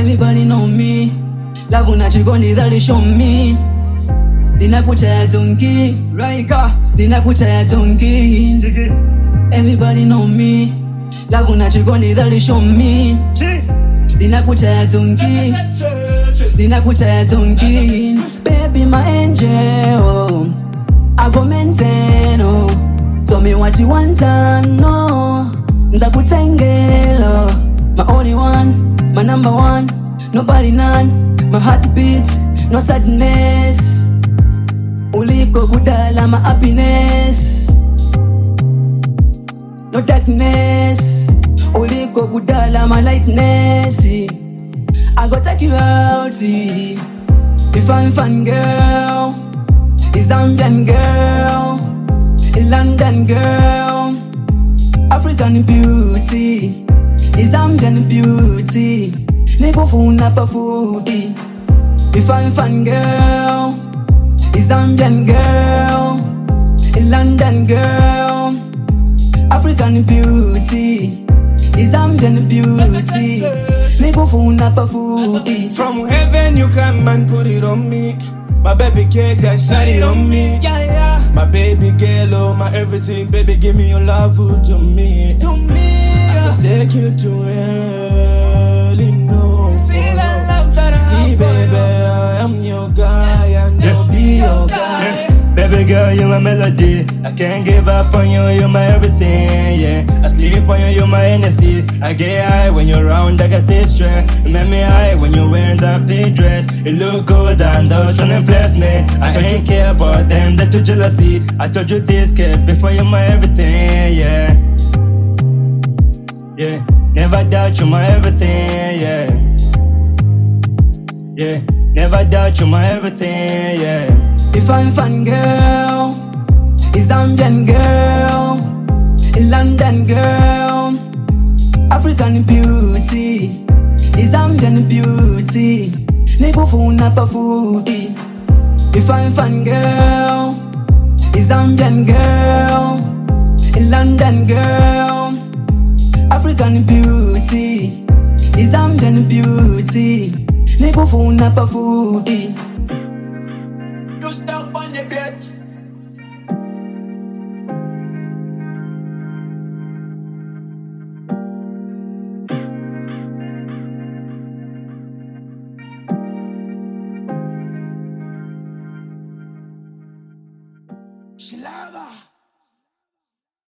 Everybody know me. Love unachikondi that show me. Ninakucha ya tunki, Raika. Ninakucha ya tunki. Everybody know me. Love unachikondi that show me. Ninakucha ya tunki. Ninakucha ya tunki. Baby my angel, I go maintain, oh. Tell me what you want and no. Ndakutengelo, my only one, my number one, nobody none. My heartbeat, no sadness. Uliko kudala my happiness. No darkness. Uliko kudala my lightness. I go take you out. If I'm fun girl, a Zambian girl, a London girl, African beauty, a Zambian beauty, Nego funa pa foodie. If I'm fun girl, a Zambian girl, a London girl, African beauty, a Zambian beauty, Nego funa pa foodie. From heaven you come and put it on me. My baby girl, just shine it on me. Yeah, yeah. My baby girl, oh my everything, baby, give me your love to me. To me, I will take you to hell, you know. see the love that I See, have for baby, you. I am your guy, and I'll be your guy. Baby girl, you're my melody. I can't give up on you, you're my everything, yeah. I sleep on you, you're my energy. I get high when you're around, I got this strength. You make me high when you're wearing that big dress. You look good and those trying to impress me. I ain't care about them, that you jealousy. I told you this, kid, before you're my everything, yeah. Yeah, never doubt you're my everything, yeah. Yeah, never doubt you're my everything, yeah. If I'm fun girl, a Zambian girl, a London girl, African beauty, a Zambian beauty, Nego funa pa foodie. If I'm fun girl, a Zambian girl, a London girl, African beauty, a Zambian beauty, Nego funa pa foodie. You step on the bed. Shilava.